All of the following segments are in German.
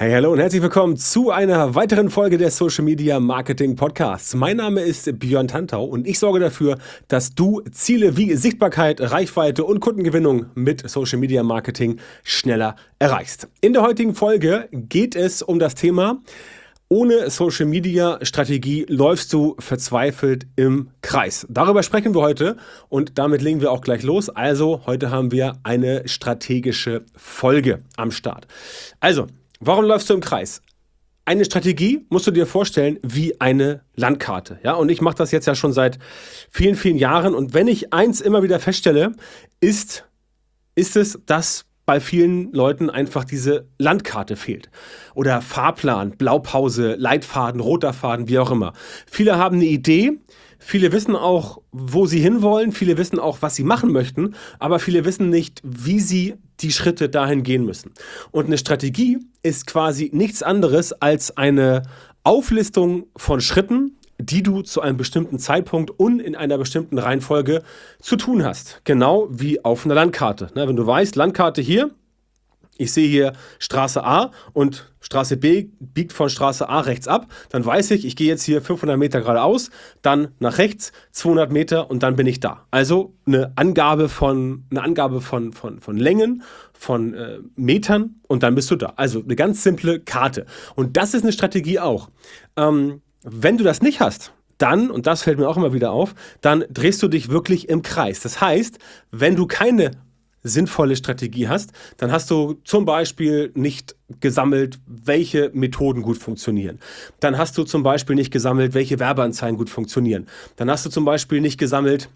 Hey, hallo und herzlich willkommen zu einer weiteren Folge des Social Media Marketing Podcasts. Mein Name ist Björn Tantau und ich sorge dafür, dass du Ziele wie Sichtbarkeit, Reichweite und Kundengewinnung mit Social Media Marketing schneller erreichst. In der heutigen Folge geht es um das Thema: Ohne Social Media Strategie läufst du verzweifelt im Kreis. Darüber sprechen wir heute und damit legen wir auch gleich los. Also heute haben wir eine strategische Folge am Start. Also, warum läufst du im Kreis? Eine Strategie musst du dir vorstellen wie eine Landkarte. Ja? Und ich mache das jetzt ja schon seit vielen, vielen Jahren. Und wenn ich eins immer wieder feststelle, ist es, dass bei vielen Leuten einfach diese Landkarte fehlt. Oder Fahrplan, Blaupause, Leitfaden, roter Faden, wie auch immer. Viele haben eine Idee, viele wissen auch, wo sie hinwollen, viele wissen auch, was sie machen möchten, aber viele wissen nicht, wie sie die Schritte dahin gehen müssen. Und eine Strategie ist quasi nichts anderes als eine Auflistung von Schritten, die du zu einem bestimmten Zeitpunkt und in einer bestimmten Reihenfolge zu tun hast. Genau wie auf einer Landkarte. Wenn du weißt, Landkarte hier, ich sehe hier Straße A und Straße B biegt von Straße A rechts ab, dann weiß ich gehe jetzt hier 500 Meter geradeaus, dann nach rechts 200 Meter und dann bin ich da. Also eine Angabe von Längen, von Metern und dann bist du da. Also eine ganz simple Karte. Und das ist eine Strategie auch. Wenn du das nicht hast, dann, und das fällt mir auch immer wieder auf, dann drehst du dich wirklich im Kreis. Das heißt, wenn du keine sinnvolle Strategie hast, dann hast du zum Beispiel nicht gesammelt, welche Methoden gut funktionieren. Dann hast du zum Beispiel nicht gesammelt, welche Werbeanzeigen gut funktionieren. Dann hast du zum Beispiel nicht gesammelt,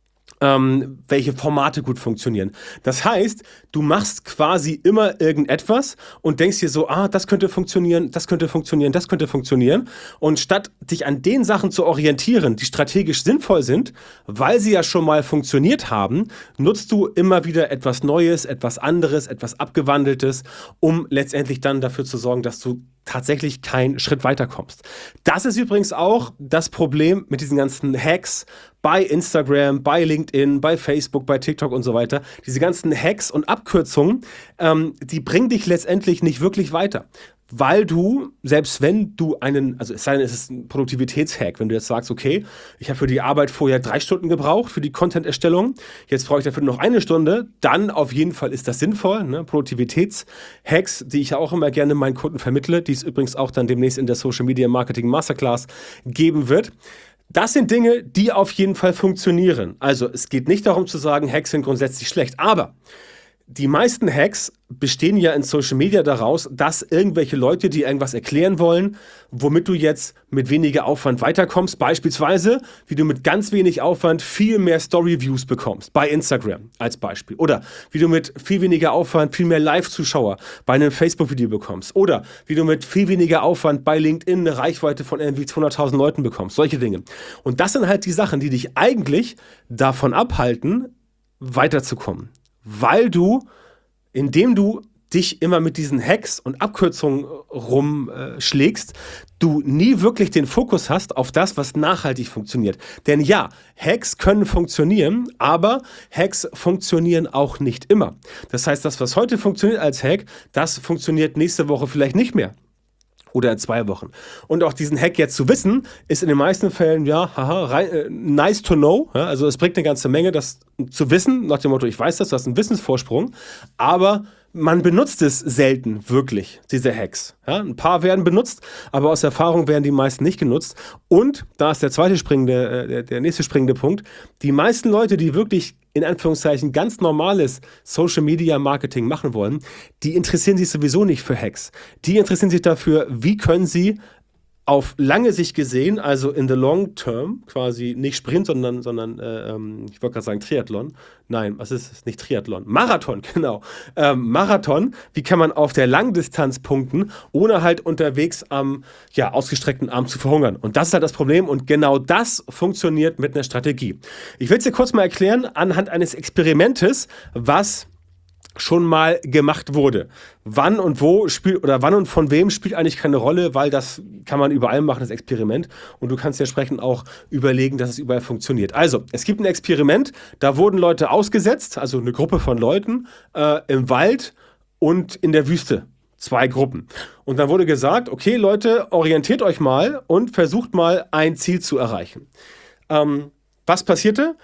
welche Formate gut funktionieren. Das heißt, du machst quasi immer irgendetwas und denkst dir so, das könnte funktionieren, das könnte funktionieren, das könnte funktionieren. Und statt dich an den Sachen zu orientieren, die strategisch sinnvoll sind, weil sie ja schon mal funktioniert haben, nutzt du immer wieder etwas Neues, etwas anderes, etwas Abgewandeltes, um letztendlich dann dafür zu sorgen, dass du tatsächlich keinen Schritt weiterkommst. Das ist übrigens auch das Problem mit diesen ganzen Hacks bei Instagram, bei LinkedIn, bei Facebook, bei TikTok und so weiter. Diese ganzen Hacks und Abkürzungen, die bringen dich letztendlich nicht wirklich weiter. Weil du, selbst wenn du es sei denn, es ist ein Produktivitätshack, wenn du jetzt sagst, okay, ich habe für die Arbeit vorher 3 Stunden gebraucht, für die Content-Erstellung, jetzt brauche ich dafür noch 1 Stunde, dann auf jeden Fall ist das sinnvoll. Produktivitätshacks, die ich ja auch immer gerne meinen Kunden vermittle, die es übrigens auch dann demnächst in der Social Media Marketing Masterclass geben wird. Das sind Dinge, die auf jeden Fall funktionieren. Also es geht nicht darum zu sagen, Hacks sind grundsätzlich schlecht, aber die meisten Hacks bestehen ja in Social Media daraus, dass irgendwelche Leute dir irgendwas erklären wollen, womit du jetzt mit weniger Aufwand weiterkommst. Beispielsweise, wie du mit ganz wenig Aufwand viel mehr Story-Views bekommst, bei Instagram als Beispiel. Oder wie du mit viel weniger Aufwand viel mehr Live-Zuschauer bei einem Facebook-Video bekommst. Oder wie du mit viel weniger Aufwand bei LinkedIn eine Reichweite von irgendwie 200.000 Leuten bekommst. Solche Dinge. Und das sind halt die Sachen, die dich eigentlich davon abhalten, weiterzukommen. Weil du, indem du dich immer mit diesen Hacks und Abkürzungen rumschlägst, du nie wirklich den Fokus hast auf das, was nachhaltig funktioniert. Denn ja, Hacks können funktionieren, aber Hacks funktionieren auch nicht immer. Das heißt, das, was heute funktioniert als Hack, das funktioniert nächste Woche vielleicht nicht mehr. Oder in 2 Wochen. Und auch diesen Hack jetzt zu wissen, ist in den meisten Fällen, nice to know. Ja, also es bringt eine ganze Menge, das zu wissen, nach dem Motto, ich weiß das, du hast einen Wissensvorsprung, aber man benutzt es selten wirklich, diese Hacks. Ja, ein paar werden benutzt, aber aus Erfahrung werden die meisten nicht genutzt. Und da ist der nächste springende Punkt, die meisten Leute, die wirklich in Anführungszeichen ganz normales Social Media Marketing machen wollen, die interessieren sich sowieso nicht für Hacks. Die interessieren sich dafür, wie können sie auf lange Sicht gesehen, also in the long term, quasi nicht Sprint, sondern ich wollte gerade sagen Triathlon. Nein, was ist es? Nicht Triathlon. Marathon, genau. Marathon, wie kann man auf der Langdistanz punkten, ohne halt unterwegs am ausgestreckten Arm zu verhungern. Und das ist halt das Problem und genau das funktioniert mit einer Strategie. Ich will es dir kurz mal erklären anhand eines Experimentes, was schon mal gemacht wurde. Wann und von wem spielt eigentlich keine Rolle, weil das kann man überall machen, das Experiment. Und du kannst dir entsprechend auch überlegen, dass es überall funktioniert. Also, es gibt ein Experiment, da wurden Leute ausgesetzt, also eine Gruppe von Leuten, im Wald und in der Wüste 2 Gruppen. Und dann wurde gesagt, okay Leute, orientiert euch mal und versucht mal ein Ziel zu erreichen. Was passierte?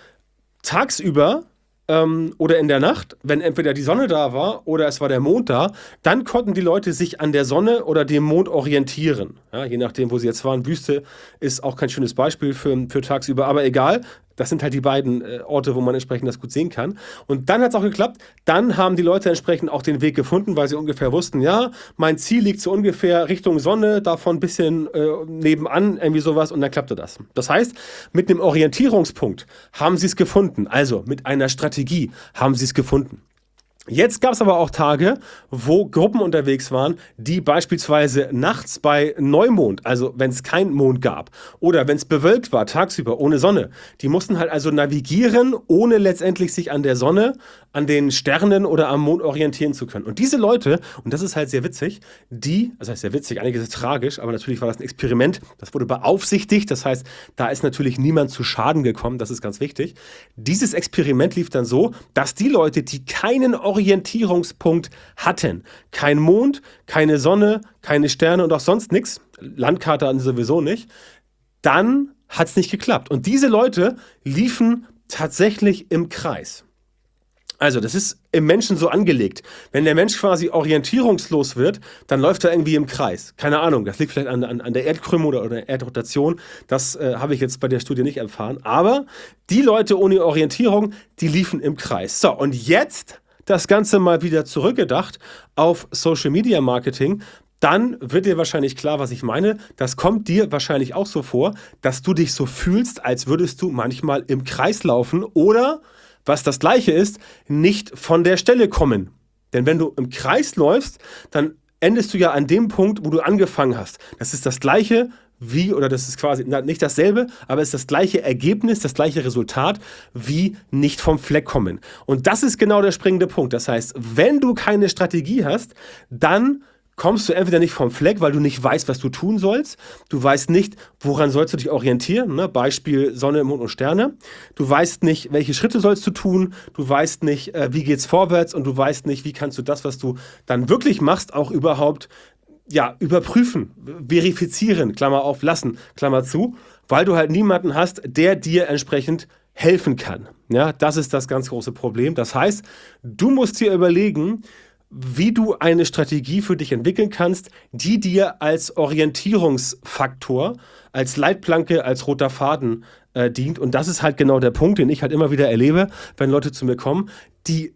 Tagsüber oder in der Nacht, wenn entweder die Sonne da war oder es war der Mond da, dann konnten die Leute sich an der Sonne oder dem Mond orientieren. Ja, je nachdem, wo sie jetzt waren. Wüste ist auch kein schönes Beispiel für tagsüber, aber egal. Das sind halt die beiden Orte, wo man entsprechend das gut sehen kann. Und dann hat es auch geklappt. Dann haben die Leute entsprechend auch den Weg gefunden, weil sie ungefähr wussten, ja, mein Ziel liegt so ungefähr Richtung Sonne, davon ein bisschen nebenan, irgendwie sowas. Und dann klappte das. Das heißt, mit einem Orientierungspunkt haben sie es gefunden. Also mit einer Strategie haben sie es gefunden. Jetzt gab es aber auch Tage, wo Gruppen unterwegs waren, die beispielsweise nachts bei Neumond, also wenn es keinen Mond gab oder wenn es bewölkt war, tagsüber ohne Sonne, die mussten halt also navigieren, ohne letztendlich sich an der Sonne, an den Sternen oder am Mond orientieren zu können. Und diese Leute, und das ist halt sehr witzig, das heißt sehr witzig, einiges ist tragisch, aber natürlich war das ein Experiment, das wurde beaufsichtigt, das heißt, da ist natürlich niemand zu Schaden gekommen, das ist ganz wichtig. Dieses Experiment lief dann so, dass die Leute, die keinen Orientierungspunkt hatten, kein Mond, keine Sonne, keine Sterne und auch sonst nichts, Landkarte hatten sie sowieso nicht, dann hat es nicht geklappt. Und diese Leute liefen tatsächlich im Kreis. Also das ist im Menschen so angelegt. Wenn der Mensch quasi orientierungslos wird, dann läuft er irgendwie im Kreis. Keine Ahnung, das liegt vielleicht an der Erdkrümmung oder der Erdrotation. Das habe ich jetzt bei der Studie nicht erfahren. Aber die Leute ohne Orientierung, die liefen im Kreis. So, und jetzt das Ganze mal wieder zurückgedacht auf Social Media Marketing. Dann wird dir wahrscheinlich klar, was ich meine. Das kommt dir wahrscheinlich auch so vor, dass du dich so fühlst, als würdest du manchmal im Kreis laufen oder, was das Gleiche ist, nicht von der Stelle kommen. Denn wenn du im Kreis läufst, dann endest du ja an dem Punkt, wo du angefangen hast. Das ist das Gleiche oder das ist quasi nicht dasselbe, aber es ist das gleiche Ergebnis, das gleiche Resultat wie nicht vom Fleck kommen. Und das ist genau der springende Punkt. Das heißt, wenn du keine Strategie hast, dann kommst du entweder nicht vom Fleck, weil du nicht weißt, was du tun sollst. Du weißt nicht, woran sollst du dich orientieren. Ne? Beispiel Sonne, Mond und Sterne. Du weißt nicht, welche Schritte sollst du tun. Du weißt nicht, wie geht's vorwärts. Und du weißt nicht, wie kannst du das, was du dann wirklich machst, auch überhaupt überprüfen, verifizieren, Klammer auf, lassen, Klammer zu, weil du halt niemanden hast, der dir entsprechend helfen kann. Ja, das ist das ganz große Problem. Das heißt, du musst dir überlegen, wie du eine Strategie für dich entwickeln kannst, die dir als Orientierungsfaktor, als Leitplanke, als roter Faden dient. Und das ist halt genau der Punkt, den ich halt immer wieder erlebe, wenn Leute zu mir kommen. Die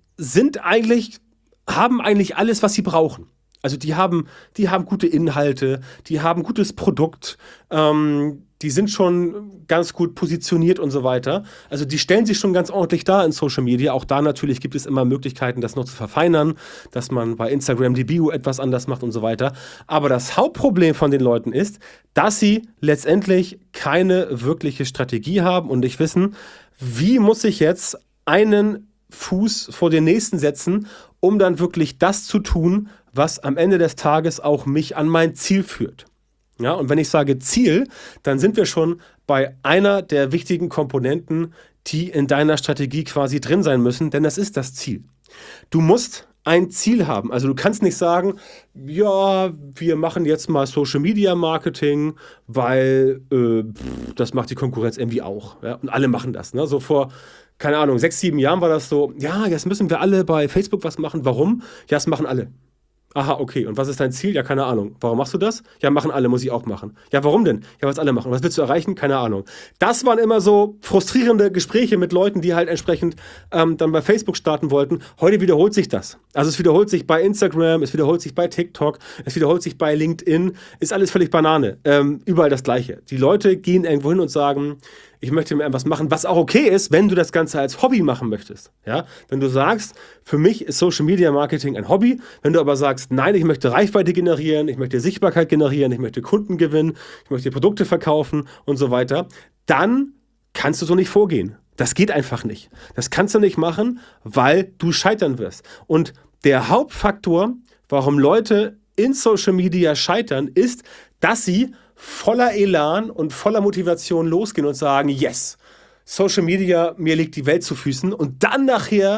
haben eigentlich alles, was sie brauchen. Also die haben gute Inhalte, die haben gutes Produkt, die sind schon ganz gut positioniert und so weiter. Also die stellen sich schon ganz ordentlich dar in Social Media. Auch da natürlich gibt es immer Möglichkeiten, das noch zu verfeinern, dass man bei Instagram die Bio etwas anders macht und so weiter. Aber das Hauptproblem von den Leuten ist, dass sie letztendlich keine wirkliche Strategie haben und nicht wissen, wie muss ich jetzt einen Fuß vor den nächsten setzen, um dann wirklich das zu tun, was am Ende des Tages auch mich an mein Ziel führt. Ja, und wenn ich sage Ziel, dann sind wir schon bei einer der wichtigen Komponenten, die in deiner Strategie quasi drin sein müssen, denn das ist das Ziel. Du musst ein Ziel haben. Also du kannst nicht sagen, ja, wir machen jetzt mal Social Media Marketing, weil das macht die Konkurrenz irgendwie auch. Ja? Und alle machen das. Ne? So vor, keine Ahnung, 6, 7 Jahren war das so, ja, jetzt müssen wir alle bei Facebook was machen. Warum? Ja, das machen alle. Aha, okay. Und was ist dein Ziel? Ja, keine Ahnung. Warum machst du das? Ja, machen alle, muss ich auch machen. Ja, warum denn? Ja, was alle machen. Was willst du erreichen? Keine Ahnung. Das waren immer so frustrierende Gespräche mit Leuten, die halt entsprechend dann bei Facebook starten wollten. Heute wiederholt sich das. Also es wiederholt sich bei Instagram, es wiederholt sich bei TikTok, es wiederholt sich bei LinkedIn. Ist alles völlig Banane. Überall das Gleiche. Die Leute gehen irgendwo hin und sagen, ich möchte mir etwas machen, was auch okay ist, wenn du das Ganze als Hobby machen möchtest. Ja? Wenn du sagst, für mich ist Social Media Marketing ein Hobby, wenn du aber sagst, nein, ich möchte Reichweite generieren, ich möchte Sichtbarkeit generieren, ich möchte Kunden gewinnen, ich möchte Produkte verkaufen und so weiter, dann kannst du so nicht vorgehen. Das geht einfach nicht. Das kannst du nicht machen, weil du scheitern wirst. Und der Hauptfaktor, warum Leute in Social Media scheitern, ist, dass sie voller Elan und voller Motivation losgehen und sagen, yes, Social Media, mir liegt die Welt zu Füßen und dann nachher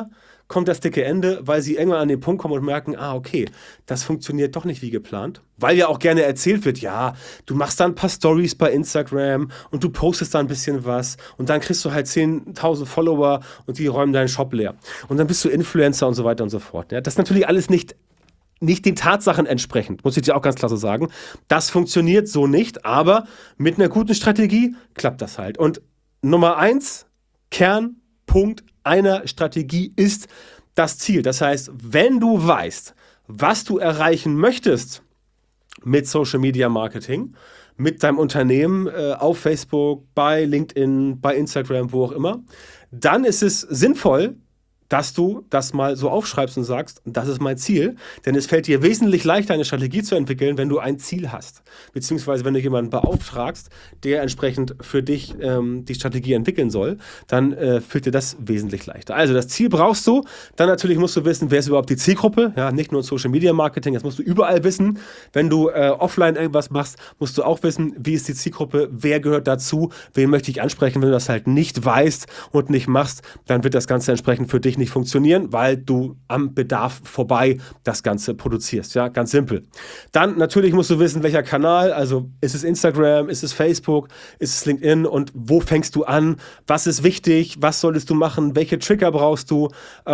kommt das dicke Ende, weil sie irgendwann an den Punkt kommen und merken, okay, das funktioniert doch nicht wie geplant. Weil ja auch gerne erzählt wird, ja, du machst da ein paar Stories bei Instagram und du postest da ein bisschen was und dann kriegst du halt 10.000 Follower und die räumen deinen Shop leer. Und dann bist du Influencer und so weiter und so fort. Ja, das ist natürlich alles nicht den Tatsachen entsprechend, muss ich dir auch ganz klar so sagen. Das funktioniert so nicht, aber mit einer guten Strategie klappt das halt. Und Nummer 1, Kernpunkt einer Strategie ist das Ziel. Das heißt, wenn du weißt, was du erreichen möchtest mit Social Media Marketing, mit deinem Unternehmen auf Facebook, bei LinkedIn, bei Instagram, wo auch immer, dann ist es sinnvoll, dass du das mal so aufschreibst und sagst, das ist mein Ziel, denn es fällt dir wesentlich leichter, eine Strategie zu entwickeln, wenn du ein Ziel hast, beziehungsweise wenn du jemanden beauftragst, der entsprechend für dich die Strategie entwickeln soll, dann fällt dir das wesentlich leichter. Also das Ziel brauchst du, dann natürlich musst du wissen, wer ist überhaupt die Zielgruppe, ja, nicht nur Social Media Marketing, das musst du überall wissen. Wenn du offline irgendwas machst, musst du auch wissen, wie ist die Zielgruppe, wer gehört dazu, wen möchte ich ansprechen. Wenn du das halt nicht weißt und nicht machst, dann wird das Ganze entsprechend für dich nicht funktionieren, weil du am Bedarf vorbei das Ganze produzierst. Ja, ganz simpel. Dann natürlich musst du wissen, welcher Kanal, also ist es Instagram, ist es Facebook, ist es LinkedIn und wo fängst du an? Was ist wichtig? Was solltest du machen? Welche Trigger brauchst du?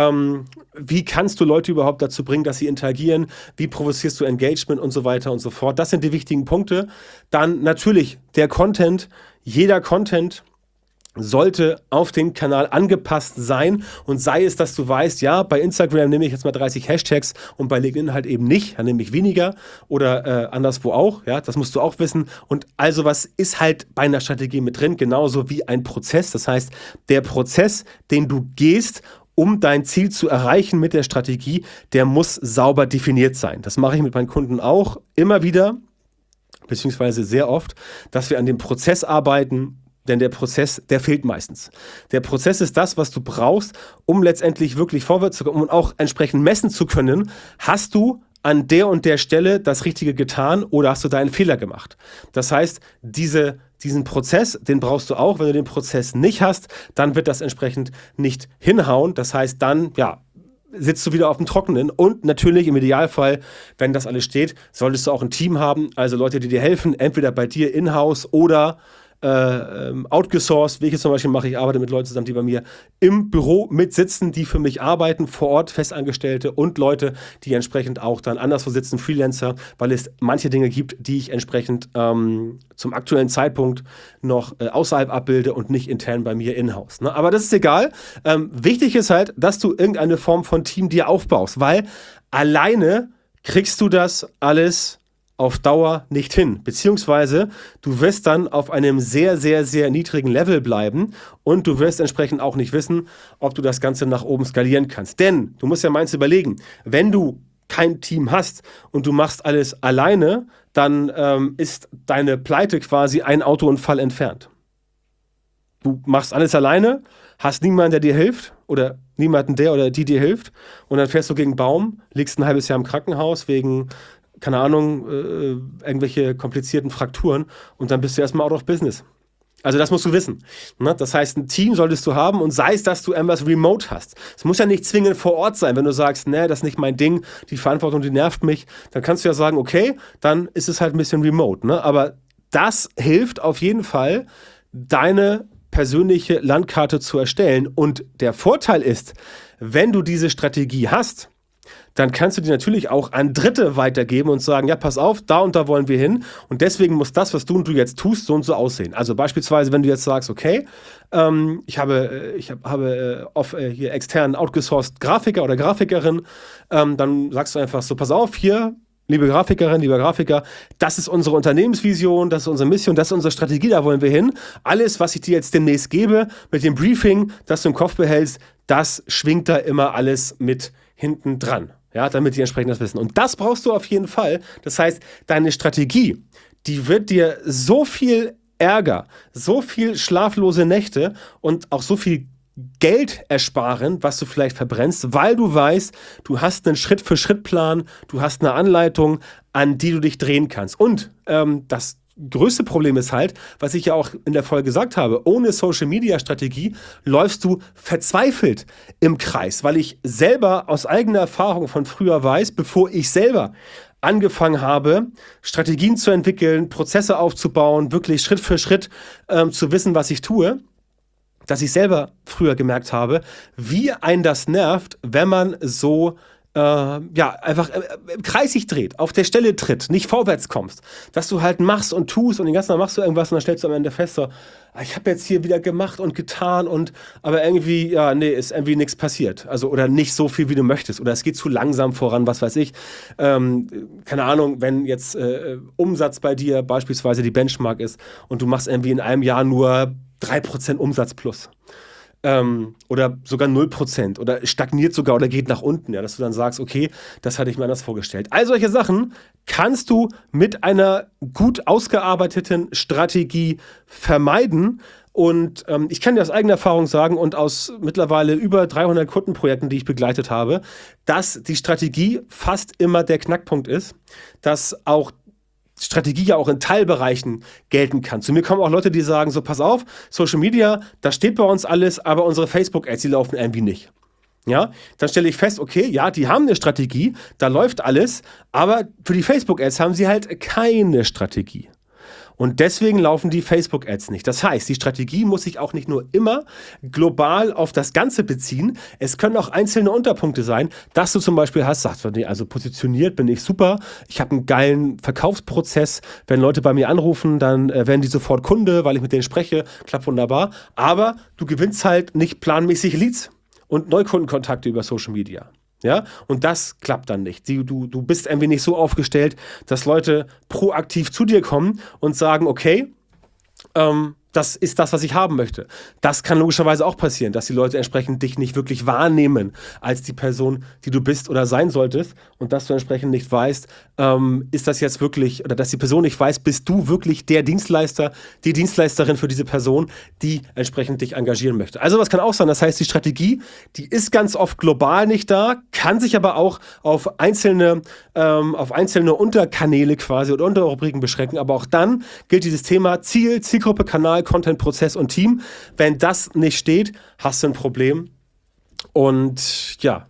Wie kannst du Leute überhaupt dazu bringen, dass sie interagieren? Wie provozierst du Engagement und so weiter und so fort? Das sind die wichtigen Punkte. Dann natürlich der Content. Jeder Content sollte auf den Kanal angepasst sein und sei es, dass du weißt, ja, bei Instagram nehme ich jetzt mal 30 Hashtags und bei LinkedIn halt eben nicht, dann nehme ich weniger oder anderswo auch, ja, das musst du auch wissen und also was ist halt bei einer Strategie mit drin, genauso wie ein Prozess, das heißt, der Prozess, den du gehst, um dein Ziel zu erreichen mit der Strategie, der muss sauber definiert sein. Das mache ich mit meinen Kunden auch immer wieder, beziehungsweise sehr oft, dass wir an dem Prozess arbeiten. Denn der Prozess, der fehlt meistens. Der Prozess ist das, was du brauchst, um letztendlich wirklich vorwärts zu kommen und auch entsprechend messen zu können, hast du an der und der Stelle das Richtige getan oder hast du da einen Fehler gemacht. Das heißt, diesen Prozess, den brauchst du auch. Wenn du den Prozess nicht hast, dann wird das entsprechend nicht hinhauen. Das heißt, dann, ja, sitzt du wieder auf dem Trockenen und natürlich im Idealfall, wenn das alles steht, solltest du auch ein Team haben, also Leute, die dir helfen, entweder bei dir in-house oder outgesourced, wie ich jetzt zum Beispiel mache, ich arbeite mit Leuten zusammen, die bei mir im Büro mitsitzen, die für mich arbeiten, vor Ort, Festangestellte und Leute, die entsprechend auch dann anderswo sitzen, Freelancer, weil es manche Dinge gibt, die ich entsprechend zum aktuellen Zeitpunkt noch außerhalb abbilde und nicht intern bei mir in-house. Ne? Aber das ist egal. Wichtig ist halt, dass du irgendeine Form von Team dir aufbaust, weil alleine kriegst du das alles auf Dauer nicht hin, beziehungsweise du wirst dann auf einem sehr, sehr, sehr niedrigen Level bleiben und du wirst entsprechend auch nicht wissen, ob du das Ganze nach oben skalieren kannst. Denn du musst ja meins überlegen, wenn du kein Team hast und du machst alles alleine, dann ist deine Pleite quasi ein Autounfall entfernt. Du machst alles alleine, hast niemanden, der dir hilft oder niemanden, der oder die dir hilft und dann fährst du gegen einen Baum, liegst ein halbes Jahr im Krankenhaus wegen keine Ahnung, irgendwelche komplizierten Frakturen und dann bist du erstmal out of business. Also das musst du wissen. Ne? Das heißt, ein Team solltest du haben und sei es, dass du irgendwas remote hast. Es muss ja nicht zwingend vor Ort sein. Wenn du sagst, nee, das ist nicht mein Ding, die Verantwortung, die nervt mich, dann kannst du ja sagen, okay, dann ist es halt ein bisschen remote. Ne? Aber das hilft auf jeden Fall, deine persönliche Landkarte zu erstellen. Und der Vorteil ist, wenn du diese Strategie hast, dann kannst du die natürlich auch an Dritte weitergeben und sagen, ja, pass auf, da und da wollen wir hin und deswegen muss das, was du und du jetzt tust, so und so aussehen. Also beispielsweise, wenn du jetzt sagst, okay, ich habe hier externen outgesourced Grafiker oder Grafikerin, dann sagst du einfach so, pass auf, hier, liebe Grafikerin, lieber Grafiker, das ist unsere Unternehmensvision, das ist unsere Mission, das ist unsere Strategie, da wollen wir hin. Alles, was ich dir jetzt demnächst gebe, mit dem Briefing, das du im Kopf behältst, das schwingt da immer alles mit hinten dran. Ja, damit die entsprechend das wissen. Und das brauchst du auf jeden Fall. Das heißt, deine Strategie, die wird dir so viel Ärger, so viel schlaflose Nächte und auch so viel Geld ersparen, was du vielleicht verbrennst, weil du weißt, du hast einen Schritt-für-Schritt-Plan, du hast eine Anleitung, an die du dich drehen kannst. Und das größte Problem ist halt, was ich ja auch in der Folge gesagt habe, ohne Social-Media-Strategie läufst du verzweifelt im Kreis, weil ich selber aus eigener Erfahrung von früher weiß, bevor ich selber angefangen habe, Strategien zu entwickeln, Prozesse aufzubauen, wirklich Schritt für Schritt zu wissen, was ich tue, dass ich selber früher gemerkt habe, wie einen das nervt, wenn man so einfach im Kreis sich dreht, auf der Stelle tritt, nicht vorwärts kommst, dass du halt machst und tust und den ganzen Tag machst du irgendwas und dann stellst du am Ende fest, so, ich habe jetzt hier wieder gemacht und getan aber irgendwie, ist irgendwie nichts passiert. Also, oder nicht so viel, wie du möchtest. Oder es geht zu langsam voran, was weiß ich. Keine Ahnung, wenn jetzt Umsatz bei dir beispielsweise die Benchmark ist und du machst irgendwie in einem Jahr nur 3% Umsatz plus. Oder sogar 0% oder stagniert sogar oder geht nach unten, ja, dass du dann sagst, okay, das hatte ich mir anders vorgestellt. All solche Sachen kannst du mit einer gut ausgearbeiteten Strategie vermeiden. Und ich kann dir aus eigener Erfahrung sagen und aus mittlerweile über 300 Kundenprojekten, die ich begleitet habe, dass die Strategie fast immer der Knackpunkt ist, dass auch Strategie ja auch in Teilbereichen gelten kann. Zu mir kommen auch Leute, die sagen, so pass auf, Social Media, da steht bei uns alles, aber unsere Facebook-Ads, die laufen irgendwie nicht. Ja, dann stelle ich fest, okay, ja, die haben eine Strategie, da läuft alles, aber für die Facebook-Ads haben sie halt keine Strategie. Und deswegen laufen die Facebook-Ads nicht. Das heißt, die Strategie muss sich auch nicht nur immer global auf das Ganze beziehen. Es können auch einzelne Unterpunkte sein, dass du zum Beispiel sagst, also positioniert bin ich super, ich habe einen geilen Verkaufsprozess. Wenn Leute bei mir anrufen, dann werden die sofort Kunde, weil ich mit denen spreche, klappt wunderbar. Aber du gewinnst halt nicht planmäßig Leads und Neukundenkontakte über Social Media. Ja, und das klappt dann nicht. Du bist irgendwie nicht so aufgestellt, dass Leute proaktiv zu dir kommen und sagen, okay, das ist das, was ich haben möchte. Das kann logischerweise auch passieren, dass die Leute entsprechend dich nicht wirklich wahrnehmen als die Person, die du bist oder sein solltest und dass du entsprechend nicht weißt, ist das jetzt wirklich, oder dass die Person nicht weiß, bist du wirklich der Dienstleister, die Dienstleisterin für diese Person, die entsprechend dich engagieren möchte. Also was kann auch sein, das heißt, die Strategie, die ist ganz oft global nicht da, kann sich aber auch auf einzelne Unterkanäle quasi oder Unterrubriken beschränken, aber auch dann gilt dieses Thema Ziel, Zielgruppe, Kanal, Content, Prozess und Team. Wenn das nicht steht, hast du ein Problem. Und ja,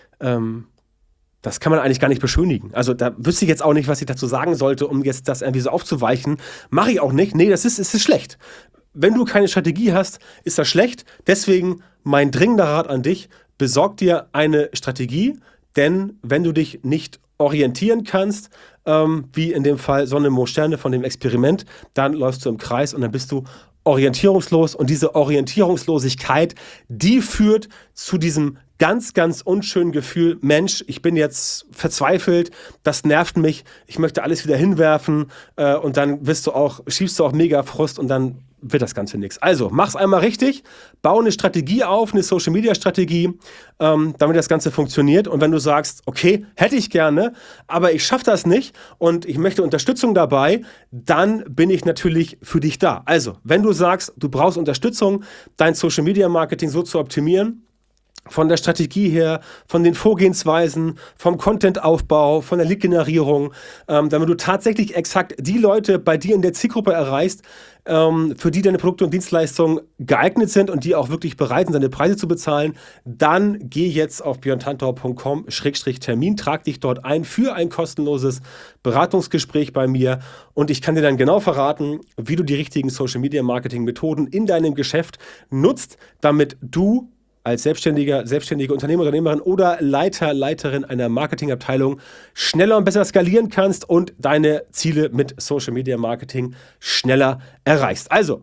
das kann man eigentlich gar nicht beschönigen. Also da wüsste ich jetzt auch nicht, was ich dazu sagen sollte, um jetzt das irgendwie so aufzuweichen. Mache ich auch nicht. Nee, es ist schlecht. Wenn du keine Strategie hast, ist das schlecht. Deswegen mein dringender Rat an dich, besorg dir eine Strategie, denn wenn du dich nicht orientieren kannst, wie in dem Fall Sonne, Mond, Sterne von dem Experiment, dann läufst du im Kreis und dann bist du orientierungslos und diese Orientierungslosigkeit, die führt zu diesem ganz, ganz unschönen Gefühl, Mensch, ich bin jetzt verzweifelt, das nervt mich, ich möchte alles wieder hinwerfen und dann schiebst du auch mega Frust und dann wird das Ganze nichts. Also, mach's einmal richtig, bau eine Strategie auf, eine Social-Media-Strategie, damit das Ganze funktioniert. Und wenn du sagst, okay, hätte ich gerne, aber ich schaffe das nicht und ich möchte Unterstützung dabei, dann bin ich natürlich für dich da. Also, wenn du sagst, du brauchst Unterstützung, dein Social-Media-Marketing so zu optimieren, von der Strategie her, von den Vorgehensweisen, vom Content-Aufbau, von der Lead-Generierung, damit du tatsächlich exakt die Leute bei dir in der Zielgruppe erreichst, für die deine Produkte und Dienstleistungen geeignet sind und die auch wirklich bereit sind, deine Preise zu bezahlen, dann geh jetzt auf björntantau.com/Termin, trag dich dort ein für ein kostenloses Beratungsgespräch bei mir und ich kann dir dann genau verraten, wie du die richtigen Social-Media-Marketing-Methoden in deinem Geschäft nutzt, damit du als selbstständige Unternehmer, Unternehmerin oder Leiterin einer Marketingabteilung schneller und besser skalieren kannst und deine Ziele mit Social Media Marketing schneller erreichst. Also,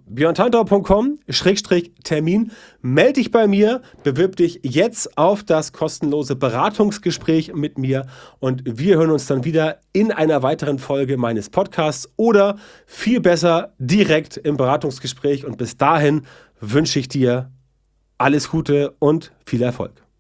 björntantau.com/Termin, melde dich bei mir, bewirb dich jetzt auf das kostenlose Beratungsgespräch mit mir und wir hören uns dann wieder in einer weiteren Folge meines Podcasts oder viel besser direkt im Beratungsgespräch und bis dahin wünsche ich dir alles Gute und viel Erfolg.